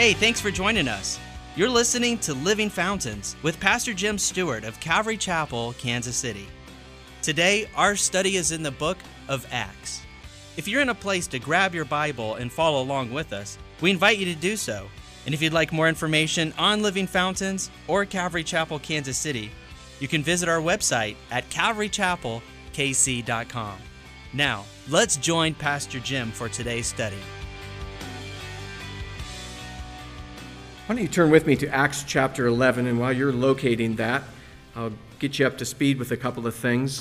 Hey, thanks for joining us. You're listening to Living Fountains with Pastor Jim Stewart of Calvary Chapel, Kansas City. Today, our study is in the book of Acts. If you're in a place to grab your Bible and follow along with us, we invite you to do so. And if you'd like more information on Living Fountains or Calvary Chapel, Kansas City, you can visit our website at calvarychapelkc.com. Now, let's join Pastor Jim for today's study. Why don't you turn with me to Acts chapter 11, and while you're locating that, I'll get you up to speed with a couple of things.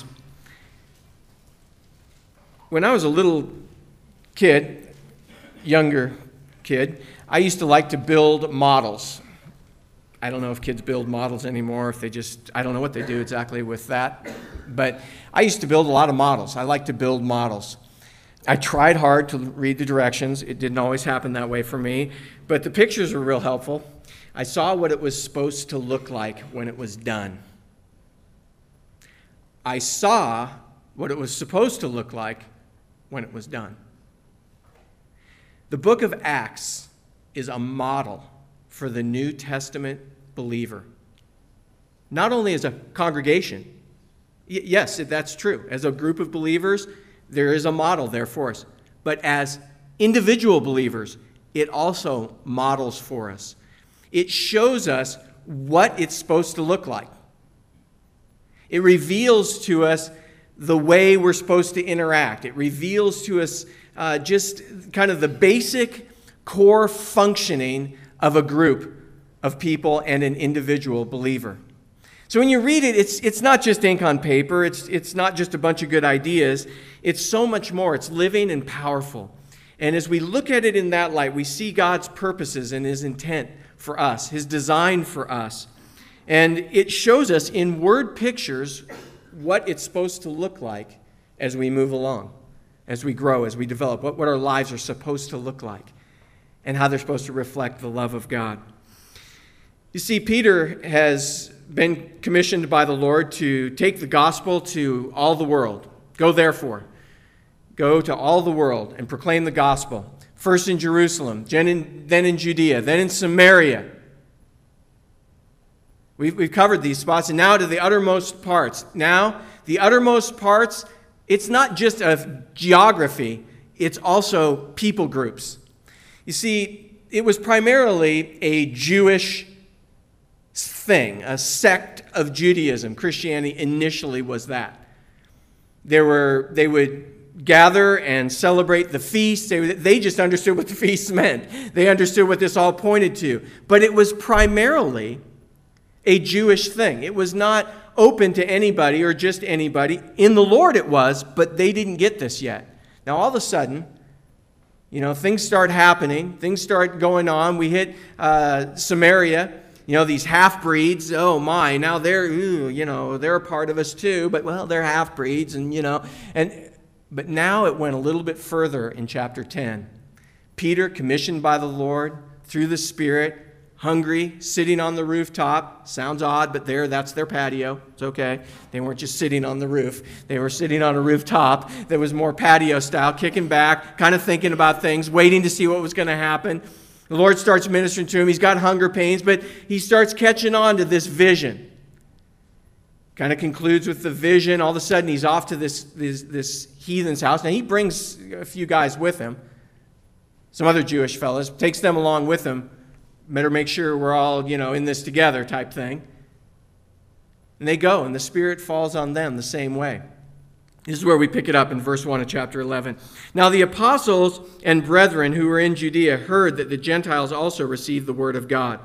When I was a little kid, younger kid, I used to like to build models. I don't know if kids build models anymore, I don't know what they do exactly with that, but I used to build a lot of models. I like to build models. I tried hard to read the directions. It didn't always happen that way for me, but the pictures were real helpful. I saw what it was supposed to look like when it was done. I saw what it was supposed to look like when it was done. The book of Acts is a model for the New Testament believer. Not only as a congregation, yes, that's true. As a group of believers, there is a model there for us. But as individual believers, it also models for us. It shows us what it's supposed to look like. It reveals to us the way we're supposed to interact. It reveals to us just kind of the basic core functioning of a group of people and an individual believer. So when you read it, it's not just ink on paper. It's not just a bunch of good ideas. It's so much more. It's living and powerful. And as we look at it in that light, we see God's purposes and His intent for us, His design for us. And it shows us in word pictures what it's supposed to look like as we move along, as we grow, as we develop, what our lives are supposed to look like, and how they're supposed to reflect the love of God. You see, Peter has been commissioned by the Lord to take the gospel to all the world. Go therefore. Go to all the world and proclaim the gospel. First in Jerusalem, then in Judea, then in Samaria. We've covered these spots, and now to the uttermost parts. Now, the uttermost parts, it's not just of geography, it's also people groups. You see, it was primarily a Jewish thing, a sect of Judaism. Christianity initially was that. They would gather and celebrate the feast. They just understood what the feasts meant. They understood what this all pointed to. But it was primarily a Jewish thing. It was not open to anybody or just anybody. In the Lord it was, but they didn't get this yet. Now all of a sudden, things start happening. Things start going on. We hit Samaria. These half-breeds, oh my, now they're a part of us too, but they're half-breeds, but now it went a little bit further in chapter 10. Peter, commissioned by the Lord through the Spirit, hungry, sitting on the rooftop. Sounds odd, but that's their patio. It's okay. They weren't just sitting on the roof. They were sitting on a rooftop that was more patio style, kicking back, kind of thinking about things, waiting to see what was going to happen. The Lord starts ministering to him. He's got hunger pains, but he starts catching on to this vision. Kind of concludes with the vision. All of a sudden, he's off to this heathen's house. Now, he brings a few guys with him, some other Jewish fellas, takes them along with him. Better make sure we're all, in this together type thing. And they go, and the Spirit falls on them the same way. This is where we pick it up in verse 1 of chapter 11. Now the apostles and brethren who were in Judea heard that the Gentiles also received the word of God.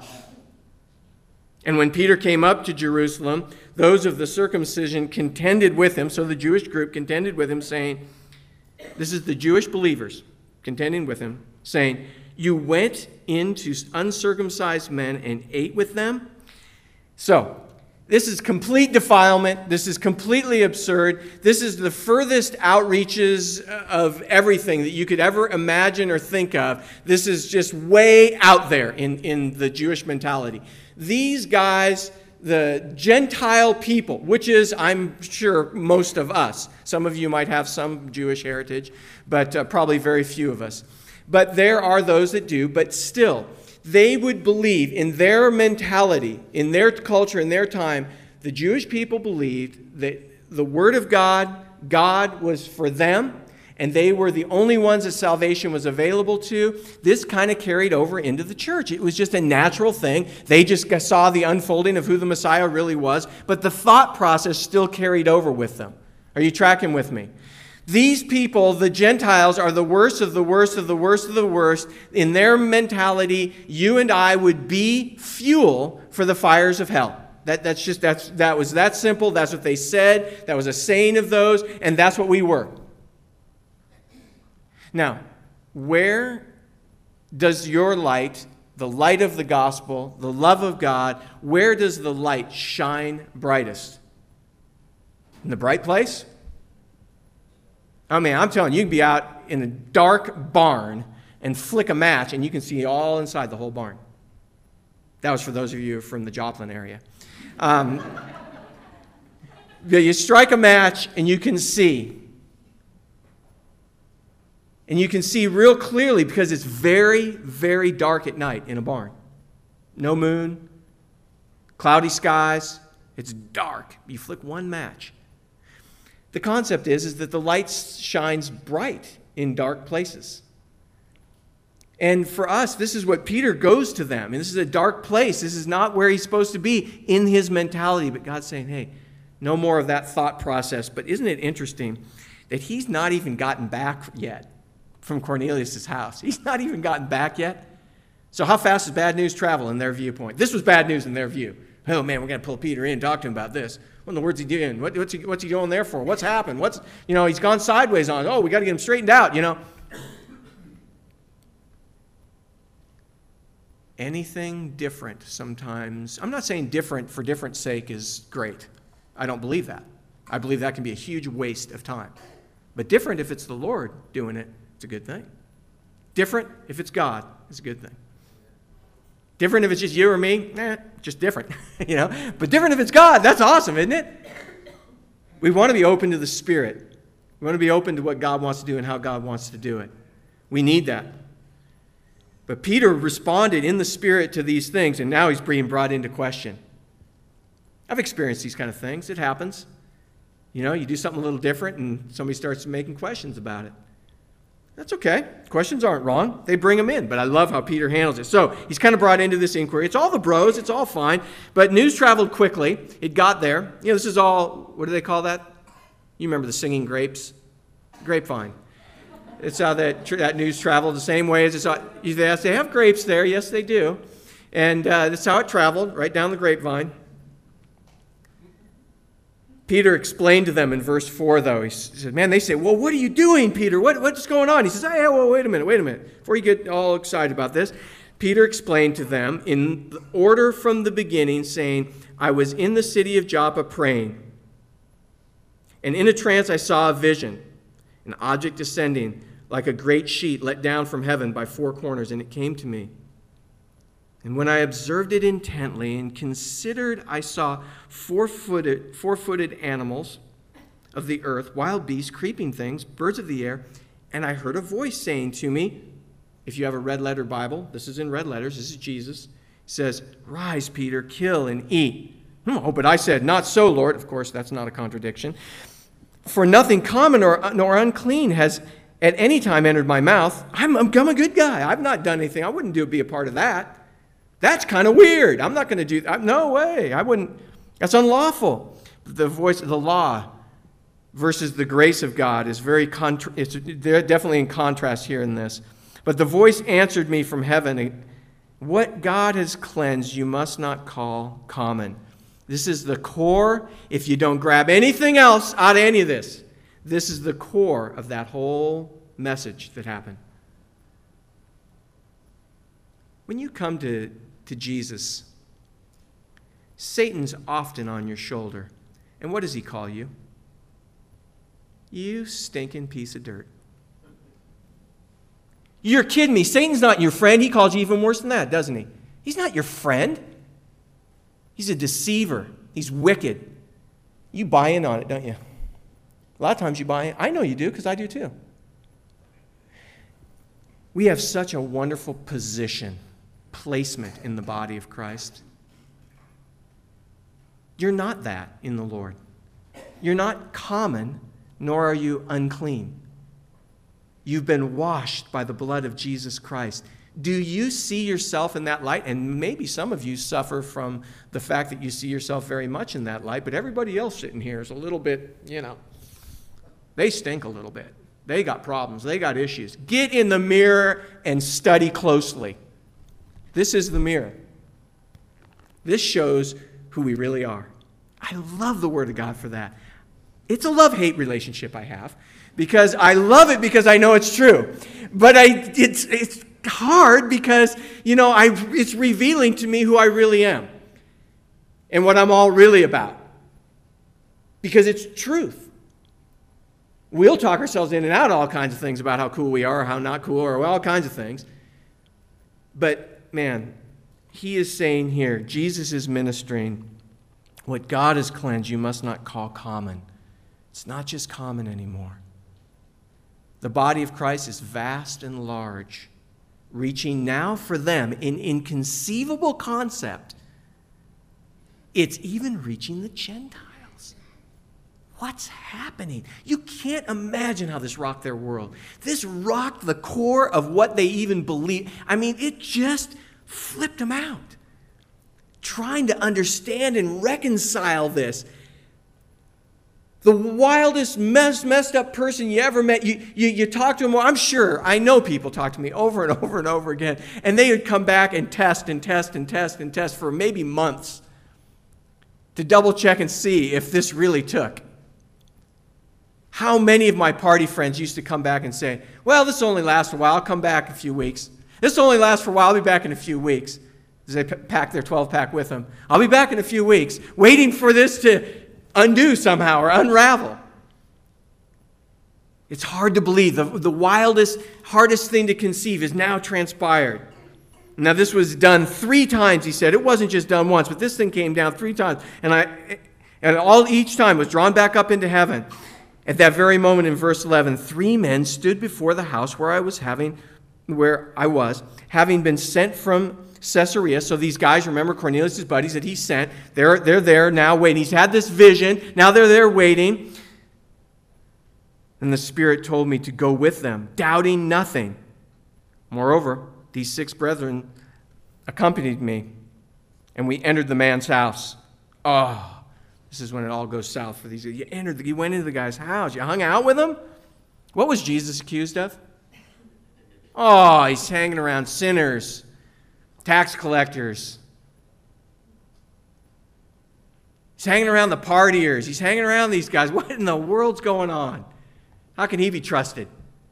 And when Peter came up to Jerusalem, those of the circumcision contended with him, so the Jewish group contended with him, saying, this is the Jewish believers contending with him, saying, you went into uncircumcised men and ate with them? So, this is complete defilement. This is completely absurd. This is the furthest outreaches of everything that you could ever imagine or think of. This is just way out there in the Jewish mentality. These guys, the Gentile people, which is, I'm sure, most of us. Some of you might have some Jewish heritage, but probably very few of us. But there are those that do, but still, they would believe in their mentality, in their culture, in their time, the Jewish people believed that the Word of God, God was for them, and they were the only ones that salvation was available to. This kind of carried over into the church. It was just a natural thing. They just saw the unfolding of who the Messiah really was, but the thought process still carried over with them. Are you tracking with me? These people, the Gentiles, are the worst of the worst of the worst of the worst. In their mentality, you and I would be fuel for the fires of hell. That was that simple. That's what they said. That was a saying of those, and that's what we were. Now, where does your light, the light of the gospel, the love of God, where does the light shine brightest? In the bright place? I mean, I'm telling you, you can be out in a dark barn and flick a match, and you can see all inside the whole barn. That was for those of you from the Joplin area. You strike a match, and you can see. And you can see real clearly because it's very, very dark at night in a barn. No moon, cloudy skies. It's dark. You flick one match. The concept is that the light shines bright in dark places. And for us, this is what Peter goes to them. And this is a dark place. This is not where he's supposed to be in his mentality. But God's saying, hey, no more of that thought process. But isn't it interesting that he's not even gotten back yet from Cornelius' house? He's not even gotten back yet. So how fast does bad news travel in their viewpoint? This was bad news in their view. Oh, man, we're going to pull Peter in and talk to him about this. What in the world's he doing? What's he going there for? What's happened? He's gone sideways on. Oh, we got to get him straightened out, Anything different sometimes. I'm not saying different for different sake is great. I don't believe that. I believe that can be a huge waste of time. But different if it's the Lord doing it, it's a good thing. Different if it's God, it's a good thing. Different if it's just you or me, just different, But different if it's God, that's awesome, isn't it? We want to be open to the Spirit. We want to be open to what God wants to do and how God wants to do it. We need that. But Peter responded in the Spirit to these things, and now he's being brought into question. I've experienced these kind of things. It happens. You do something a little different, and somebody starts making questions about it. That's okay. Questions aren't wrong. They bring them in. But I love how Peter handles it. So he's kind of brought into this inquiry. It's all the bros. It's all fine. But news traveled quickly. It got there. This is all, what do they call that? You remember the singing grapes? Grapevine. It's how that news traveled the same way as it's. They have grapes there. Yes, they do. And that's how it traveled, right down the grapevine. Peter explained to them in verse 4, though. He said, man, they say, well, what are you doing, Peter? What's going on? He says, hey, well, wait a minute. Before you get all excited about this, Peter explained to them in the order from the beginning, saying, I was in the city of Joppa praying, and in a trance I saw a vision, an object descending like a great sheet let down from heaven by four corners, and it came to me. And when I observed it intently and considered, I saw four-footed animals of the earth, wild beasts, creeping things, birds of the air, and I heard a voice saying to me, if you have a red letter Bible, this is in red letters, this is Jesus, he says, rise, Peter, kill and eat. Oh, but I said, not so, Lord. Of course, that's not a contradiction. For nothing common nor unclean has at any time entered my mouth. I'm a good guy. I've not done anything. I wouldn't be a part of that. That's kind of weird. I'm not going to do that. No way. I wouldn't. That's unlawful. The voice of the law versus the grace of God is it's definitely in contrast here in this. But the voice answered me from heaven, what God has cleansed, you must not call common. This is the core. If you don't grab anything else out of any of this, this is the core of that whole message that happened. When you come to Jesus, Satan's often on your shoulder. And what does he call you? You stinking piece of dirt. You're kidding me. Satan's not your friend. He calls you even worse than that, doesn't he? He's not your friend. He's a deceiver. He's wicked. You buy in on it, don't you? A lot of times you buy in. I know you do because I do too. We have such a wonderful position placement in the body of Christ. You're not that in the Lord. You're not common, nor are you unclean. You've been washed by the blood of Jesus Christ. Do you see yourself in that light? And maybe some of you suffer from the fact that you see yourself very much in that light, but everybody else sitting here is a little bit, they stink a little bit. They got problems. They got issues. Get in the mirror and study closely. This is the mirror. This shows who we really are. I love the Word of God for that. It's a love-hate relationship I have, because I love it because I know it's true. But it's hard because, it's revealing to me who I really am and what I'm all really about. Because it's truth. We'll talk ourselves in and out of all kinds of things about how cool we are or how not cool or all kinds of things. But, man, he is saying here, Jesus is ministering, what God has cleansed you must not call common. It's not just common anymore. The body of Christ is vast and large, reaching now for them in inconceivable concept. It's even reaching the Gentiles. What's happening? You can't imagine how this rocked their world. This rocked the core of what they even believe. It just flipped them out. Trying to understand and reconcile this. The wildest, messed up person you ever met, you talk to him. Well, I'm sure, I know people talk to me over and over and over again, and they would come back and test for maybe months to double check and see if this really took. How many of my party friends used to come back and say, well, this only lasts a while, I'll come back in a few weeks. This only lasts for a while, I'll be back in a few weeks. As they pack their 12-pack with them. I'll be back in a few weeks, waiting for this to undo somehow or unravel. It's hard to believe. The wildest, hardest thing to conceive is now transpired. Now, this was done 3 times, he said. It wasn't just done once, but this thing came down 3 times. Each time was drawn back up into heaven. At that very moment in verse 11, 3 men stood before the house where I was, having been sent from Caesarea. So these guys, remember Cornelius' buddies that he sent, they're there now waiting. He's had this vision. Now they're there waiting. And the Spirit told me to go with them, doubting nothing. Moreover, these 6 brethren accompanied me, and we entered the man's house. Oh, this is when it all goes south for these. You went into the guy's house. You hung out with him? What was Jesus accused of? Oh, he's hanging around sinners, tax collectors. He's hanging around the partiers. He's hanging around these guys. What in the world's going on? How can he be trusted?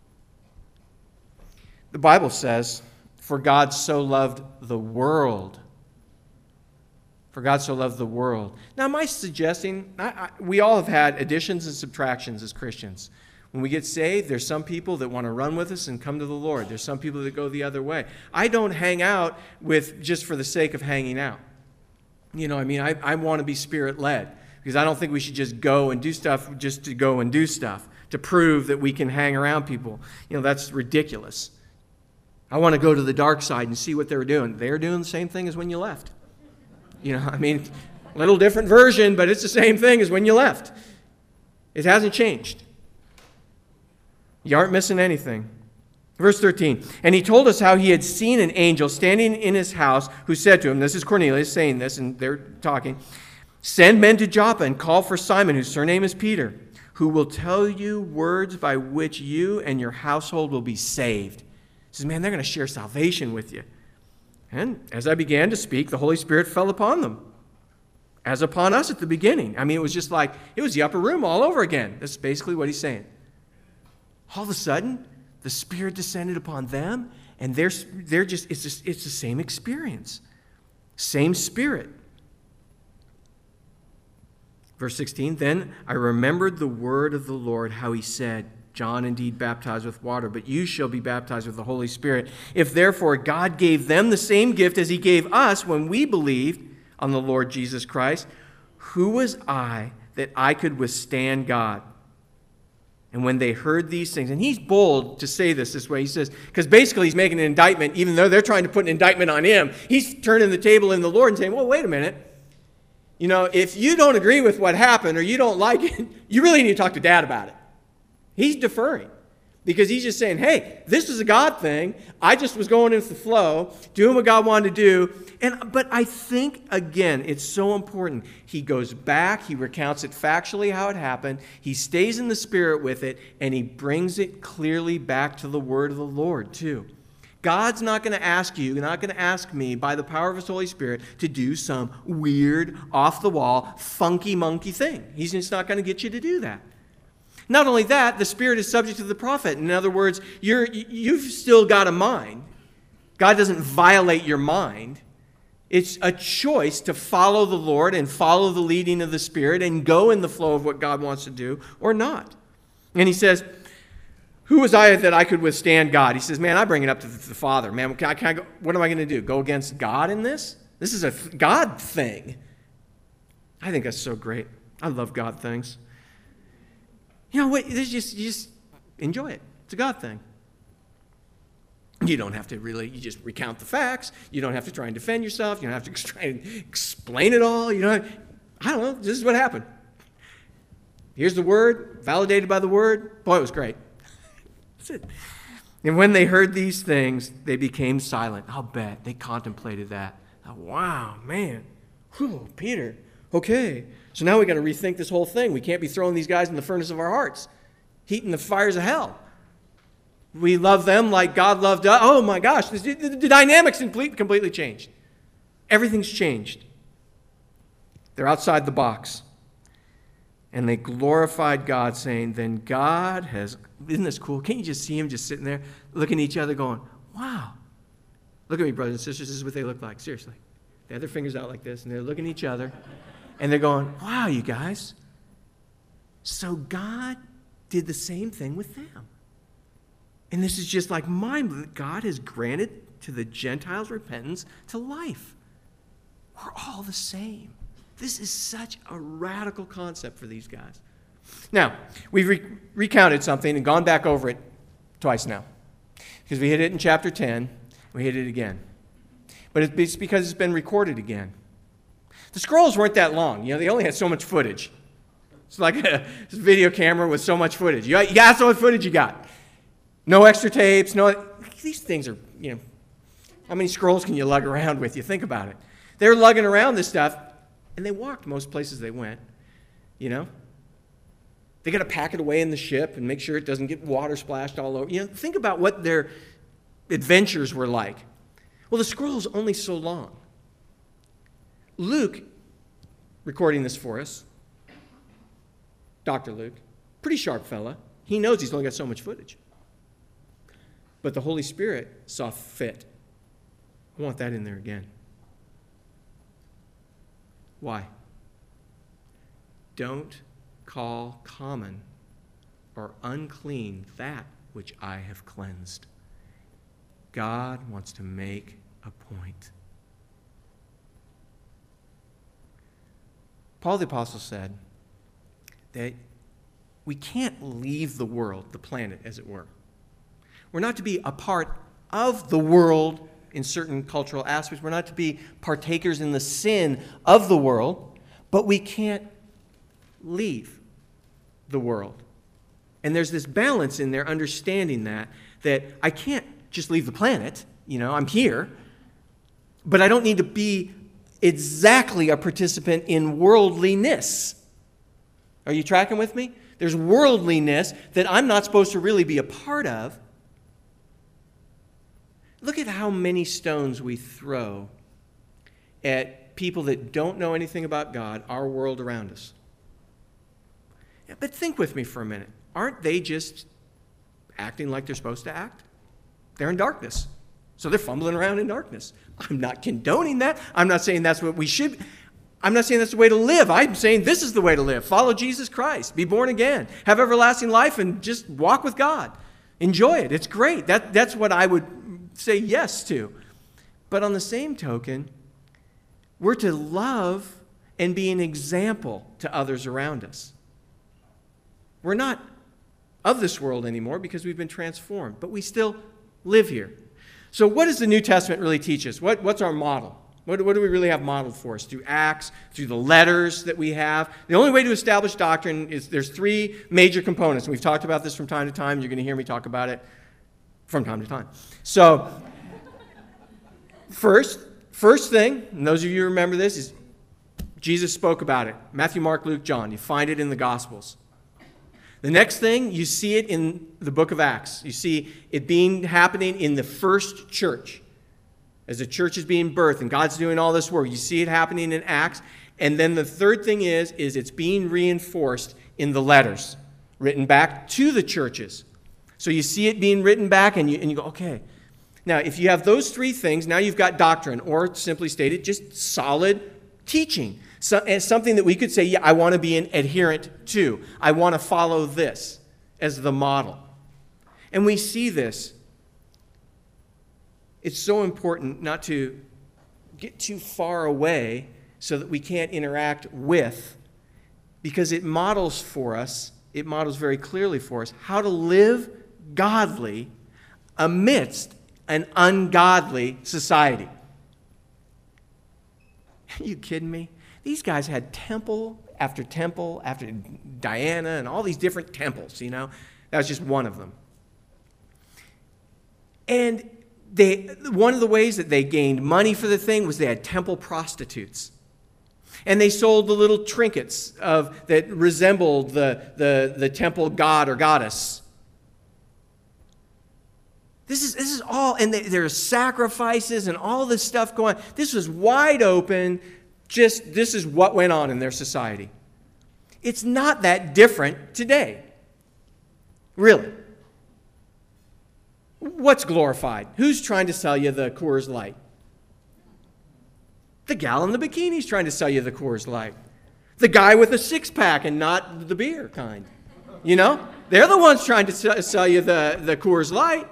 The Bible says, for God so loved the world. For God so loved the world. Now, am I suggesting, we all have had additions and subtractions as Christians. When we get saved, there's some people that want to run with us and come to the Lord. There's some people that go the other way. I don't hang out with just for the sake of hanging out. I want to be Spirit-led because I don't think we should just go and do stuff just to go and do stuff to prove that we can hang around people. That's ridiculous. I want to go to the dark side and see what they're doing. They're doing the same thing as when you left. A little different version, but it's the same thing as when you left. It hasn't changed. You aren't missing anything. Verse 13, and he told us how he had seen an angel standing in his house who said to him, this is Cornelius saying this, and they're talking, send men to Joppa and call for Simon, whose surname is Peter, who will tell you words by which you and your household will be saved. He says, man, they're going to share salvation with you. And as I began to speak, the Holy Spirit fell upon them, as upon us at the beginning. it was just like, it was the upper room all over again. That's basically what he's saying. All of a sudden, the Spirit descended upon them, and they're just, it's the same experience. Same Spirit. Verse 16, then I remembered the word of the Lord, how he said, John indeed baptized with water, but you shall be baptized with the Holy Spirit. If therefore God gave them the same gift as he gave us when we believed on the Lord Jesus Christ, who was I that I could withstand God? And when they heard these things, and he's bold to say this way, he says, because basically he's making an indictment, even though they're trying to put an indictment on him. He's turning the table in the Lord and saying, well, wait a minute. If you don't agree with what happened or you don't like it, you really need to talk to Dad about it. He's deferring because he's just saying, hey, this is a God thing. I just was going with the flow, doing what God wanted to do. But I think, again, it's so important. He goes back, he recounts it factually how it happened, he stays in the Spirit with it, and he brings it clearly back to the word of the Lord, too. God's not going to ask you, not going to ask me, by the power of his Holy Spirit, to do some weird, off-the-wall, funky monkey thing. He's just not going to get you to do that. Not only that, the Spirit is subject to the prophet. In other words, you've still got a mind. God doesn't violate your mind. It's a choice to follow the Lord and follow the leading of the Spirit and go in the flow of what God wants to do or not. And he says, who was I that I could withstand God? He says, man, I bring it up to the Father. Man, can I go, what am I going to do? Go against God in this? This is a God thing. I think that's so great. I love God things. You just enjoy it. It's a God thing. You don't have to you just recount the facts. You don't have to try and defend yourself. You don't have to try and explain it all. I don't know, this is what happened. Here's the word, validated by the word. Boy, it was great. That's it. And when they heard these things, they became silent. I'll bet they contemplated that. Oh, wow, man. Whew, Peter. Okay. So now we got to rethink this whole thing. We can't be throwing these guys in the furnace of our hearts, heating the fires of hell. We love them like God loved us. Oh my gosh, the dynamics completely changed. Everything's changed. They're outside the box. And they glorified God, saying, then God has, isn't this cool? Can't you just see them just sitting there looking at each other going, wow. Look at me, brothers and sisters, this is what they look like, seriously. They have their fingers out like this, and they're looking at each other, and they're going, wow, you guys. So God did the same thing with them. And this is just like mind-blowing. God has granted to the Gentiles repentance to life. We're all the same. This is such a radical concept for these guys. Now, we've recounted something and gone back over it twice now. Because we hit it in chapter 10, we hit it again. But it's because it's been recorded again. The scrolls weren't that long. They only had so much footage. It's like a video camera with so much footage. You got so much footage you got. No extra tapes, these things are, how many scrolls can you lug around with you? Think about it. They're lugging around this stuff, and they walked most places they went, They got to pack it away in the ship and make sure it doesn't get water splashed all over. Think about what their adventures were like. Well, the scroll's only so long. Luke, recording this for us, Dr. Luke, pretty sharp fella. He knows he's only got so much footage. But the Holy Spirit saw fit. I want that in there again. Why? Don't call common or unclean that which I have cleansed. God wants to make a point. Paul the Apostle said that we can't leave the world, the planet, as it were. We're not to be a part of the world in certain cultural aspects. We're not to be partakers in the sin of the world, but we can't leave the world. And there's this balance in there, understanding that I can't just leave the planet. I'm here, but I don't need to be exactly a participant in worldliness. Are you tracking with me? There's worldliness that I'm not supposed to really be a part of. Look at how many stones we throw at people that don't know anything about God, our world around us. Yeah, but think with me for a minute. Aren't they just acting like they're supposed to act? They're in darkness. So they're fumbling around in darkness. I'm not condoning that. I'm not saying that's what we should. I'm not saying that's the way to live. I'm saying this is the way to live. Follow Jesus Christ. Be born again. Have everlasting life and just walk with God. Enjoy it. It's great. That's what I would say yes to. But on the same token, we're to love and be an example to others around us. We're not of this world anymore because we've been transformed, but we still live here. So what does the New Testament really teach us? What's our model? What do we really have modeled for us? Through Acts, through the letters that we have. The only way to establish doctrine is there's three major components. And we've talked about this from time to time. You're going to hear me talk about it from time to time. So first thing, and those of you who remember this, is Jesus spoke about it. Matthew, Mark, Luke, John. You find it in the Gospels. The next thing, you see it in the book of Acts. You see it happening in the first church. As the church is being birthed and God's doing all this work, you see it happening in Acts. And then the third thing is it's being reinforced in the letters written back to the churches. So you see it being written back and you go, okay. Now, if you have those three things, now you've got doctrine, or simply stated, just solid teaching. So, something that we could say, yeah, I want to be an adherent to. I want to follow this as the model. And we see this. It's so important not to get too far away so that we can't interact with, because it models for us, it models very clearly for us how to live godly amidst an ungodly society. Are you kidding me? These guys had temple after Diana and all these different temples, you know. That was just one of them. And one of the ways that they gained money for the thing was they had temple prostitutes. And they sold the little trinkets that resembled the temple god or goddess. This is all, and there's sacrifices and all this stuff going on. This was wide open. This is what went on in their society. It's not that different today. Really. What's glorified? Who's trying to sell you the Coors Light? The gal in the bikini's trying to sell you the Coors Light. The guy with a six-pack and not the beer kind. You know? They're the ones trying to sell you the Coors Light.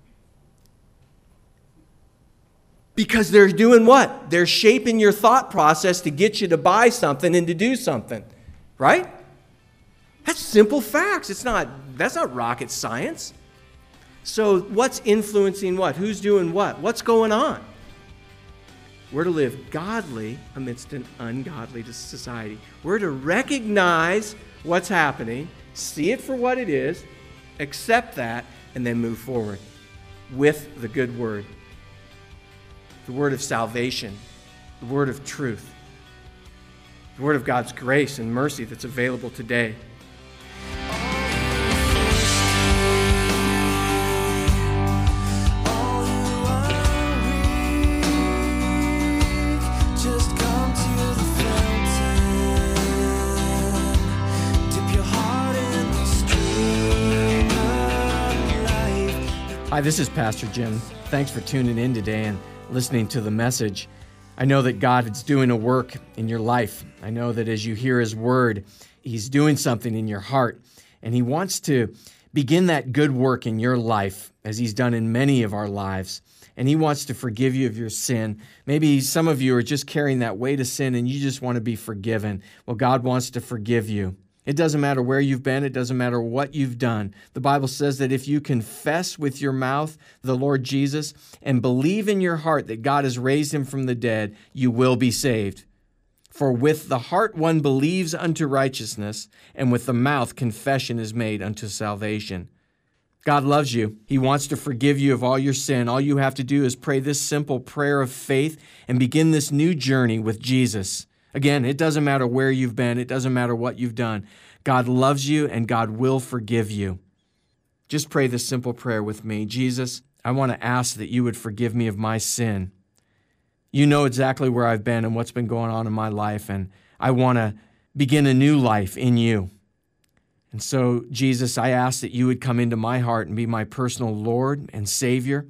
Because they're doing what? They're shaping your thought process to get you to buy something and to do something. Right? That's simple facts. That's not rocket science. So what's influencing what? Who's doing what? What's going on? We're to live godly amidst an ungodly society. We're to recognize what's happening, see it for what it is, accept that, and then move forward with the good word. The word of salvation, the word of truth, the word of God's grace and mercy that's available today. Hi, this is Pastor Jim. Thanks for tuning in today and listening to the message. I know that God is doing a work in your life. I know that as you hear His word, He's doing something in your heart, and He wants to begin that good work in your life as He's done in many of our lives. And He wants to forgive you of your sin. Maybe some of you are just carrying that weight of sin and you just want to be forgiven. Well, God wants to forgive you. It doesn't matter where you've been. It doesn't matter what you've done. The Bible says that if you confess with your mouth the Lord Jesus and believe in your heart that God has raised Him from the dead, you will be saved. For with the heart one believes unto righteousness, and with the mouth confession is made unto salvation. God loves you. He wants to forgive you of all your sin. All you have to do is pray this simple prayer of faith and begin this new journey with Jesus. Again, it doesn't matter where you've been. It doesn't matter what you've done. God loves you and God will forgive you. Just pray this simple prayer with me. Jesus, I want to ask that you would forgive me of my sin. You know exactly where I've been and what's been going on in my life, and I want to begin a new life in you. And so, Jesus, I ask that you would come into my heart and be my personal Lord and Savior,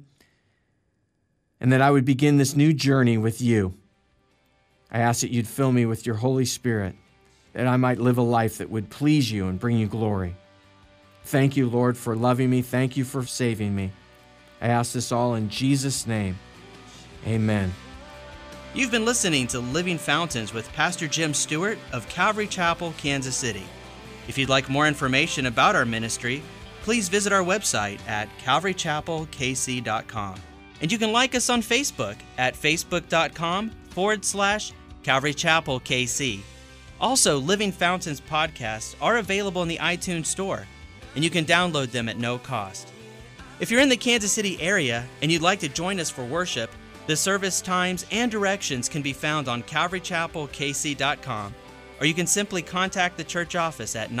and that I would begin this new journey with you. I ask that you'd fill me with your Holy Spirit, that I might live a life that would please you and bring you glory. Thank you, Lord, for loving me. Thank you for saving me. I ask this all in Jesus' name. Amen. You've been listening to Living Fountains with Pastor Jim Stewart of Calvary Chapel, Kansas City. If you'd like more information about our ministry, please visit our website at calvarychapelkc.com. And you can like us on Facebook at facebook.com/Calvary Chapel KC. Also, Living Fountains podcasts are available in the iTunes Store, and you can download them at no cost. If you're in the Kansas City area and you'd like to join us for worship, the service times and directions can be found on calvarychapelkc.com, or you can simply contact the church office at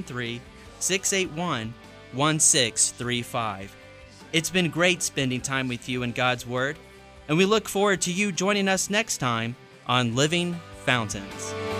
913-681-1635. It's been great spending time with you in God's Word, and we look forward to you joining us next time on Living Fountains.